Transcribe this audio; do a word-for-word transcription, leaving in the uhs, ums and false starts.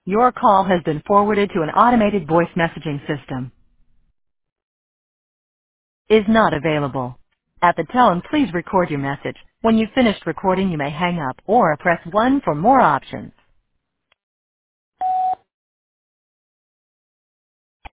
Your call has been forwarded to an automated voice messaging system. Is not available. At the tone, please record your message. When you've finished recording, you may hang up or press one for more options.